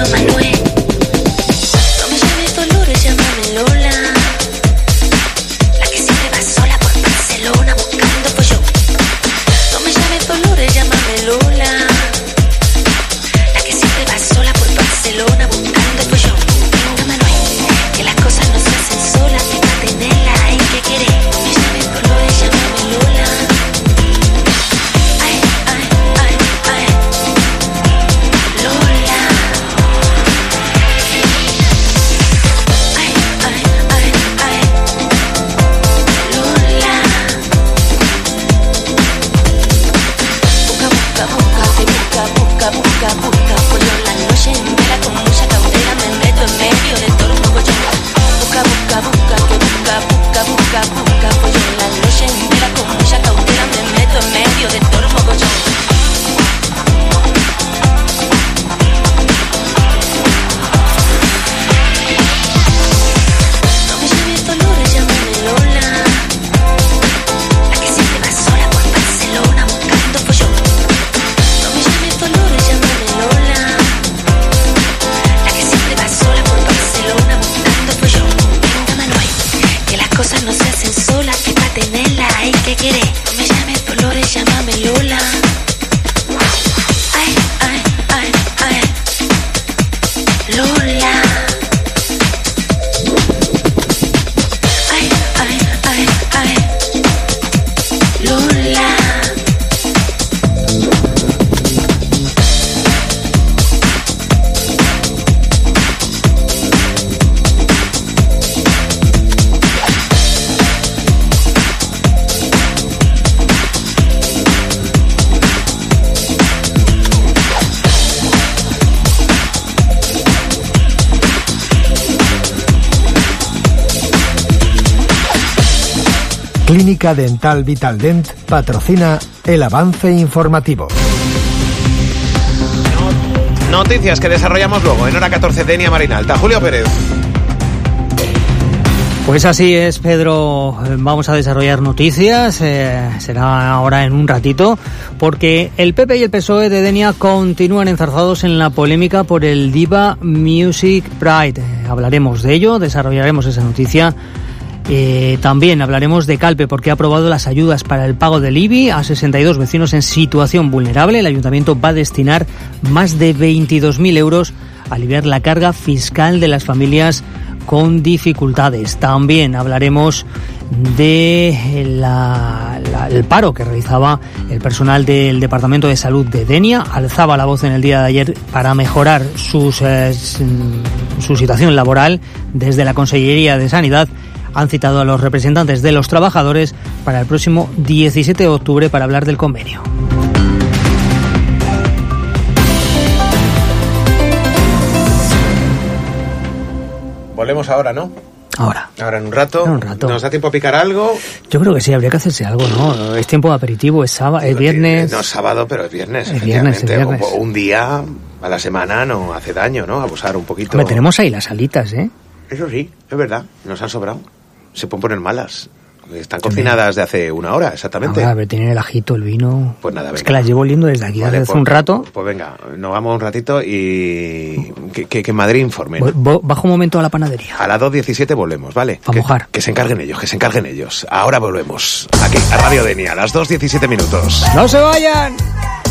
Clínica Dental Vitaldent patrocina el avance informativo. Noticias que desarrollamos luego en hora 14, Denia Marinalta. Julio Pérez. Pues así es, Pedro. Vamos a desarrollar noticias. Será ahora en un ratito, porque el PP y el PSOE de Denia continúan enzarzados en la polémica por el Diva Music Pride. Hablaremos de ello, desarrollaremos esa noticia. También hablaremos de Calpe, porque ha aprobado las ayudas para el pago del IBI a 62 vecinos en situación vulnerable. El ayuntamiento va a destinar más de 22.000 euros a aliviar la carga fiscal de las familias con dificultades. También hablaremos de el paro que realizaba el personal del Departamento de Salud de Denia. Alzaba la voz en el día de ayer para mejorar su situación laboral. Desde la Consellería de Sanidad han citado a los representantes de los trabajadores para el próximo 17 de octubre para hablar del convenio. Volvemos ahora, ¿no? Ahora en un rato. ¿Nos da tiempo a picar algo? Yo creo que sí, habría que hacerse algo, ¿no? Es tiempo de aperitivo, es sábado, es viernes. No es sábado, pero es viernes. Es viernes. Un día a la semana no hace daño, ¿no? Abusar un poquito. Hombre, tenemos ahí las alitas, ¿eh? Eso sí, es verdad, nos han sobrado. Se pueden poner malas. Están cocinadas de hace una hora, exactamente. A ver, tienen el ajito, el vino. Pues nada, venga. Es que las llevo oliendo desde aquí, desde hace un rato. Pues venga, nos vamos un ratito y que Madrid informe. Bajo un momento a la panadería. A las 2:17 volvemos, ¿vale? A mojar. Que se encarguen ellos. Ahora volvemos. Aquí, a Radio Denia, a las 2:17 minutos. ¡No se vayan!